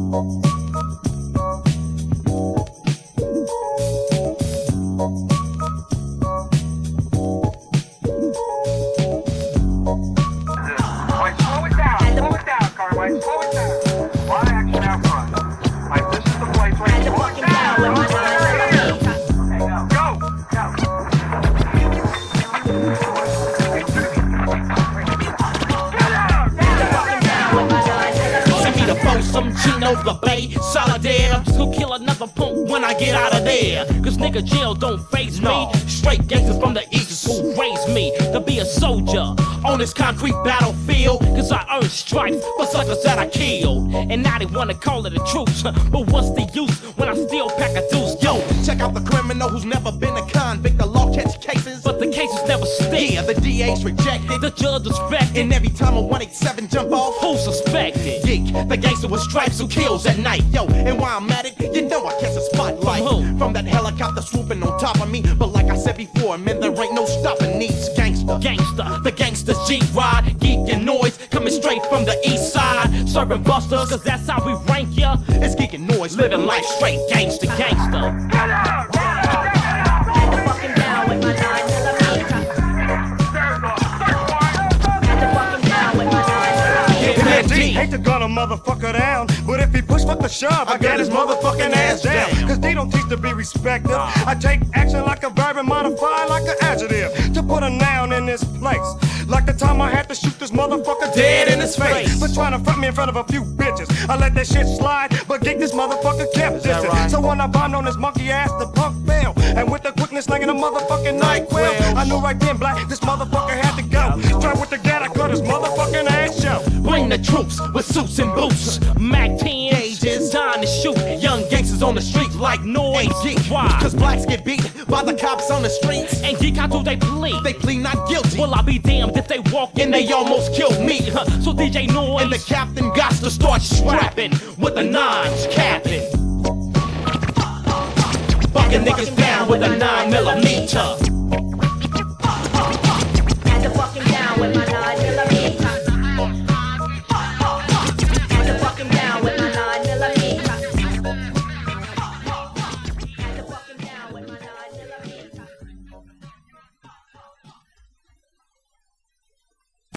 Some Chino the Bay, Solitaire. I'm just gonna kill another punk when I get out of there. Cause nigga, jail don't face me. Straight gangsters from the east who raised me to be a soldier on this concrete battlefield. Cause I earned stripes for suckers that I killed. And now they wanna call it a truce. But what's the use when I still pack a deuce? Yo, check out the criminal who's never been a convict. The law catch cases, but the cases never stick. Yeah, the DA's rejected, the judge respected. And every time a 187 jump off, who's suspected? Geek, the gangster with stripes who kills at night. Yo, and while I'm at it, you know I catch a spotlight from that helicopter swooping on top of me. But like I said before, man, there ain't no stopping these gangster. The gangsters G-Ride, geek and noise, coming straight from the east side. Serving busters, cause that's how we rank ya. It's geek and noise, living life straight gangster. Hate to gun a motherfucker down, but if he push fuck the shove, I got his motherfucking ass down. Cause they don't teach to be respected. I take action like a verb and modify like an adjective to put a noun in this place. Like the time I had to shoot this motherfucker dead in his face for trying to front me in front of a few bitches. I let that shit slide, but Geek this motherfucker kept distance. Right? So when I bombed on his monkey ass, the punk fell. And with the quickness slinging a motherfucking NyQuil, I knew right then, black, this motherfucker had to go. Straight with the gat, I cut his motherfucking ass show. Bring the troops with suits and boots, Mac 10 gauges, time to shoot. Young gangsters on the streets like noise. Why? Cause blacks get beat by the cops on the streets. And geek, how do they plead? They plead not guilty. Well, I'll be damned if they walk in, they almost killed me. So DJ Noise and the captain got to start strapping with the nines capping. Bucking niggas down with a 9mm.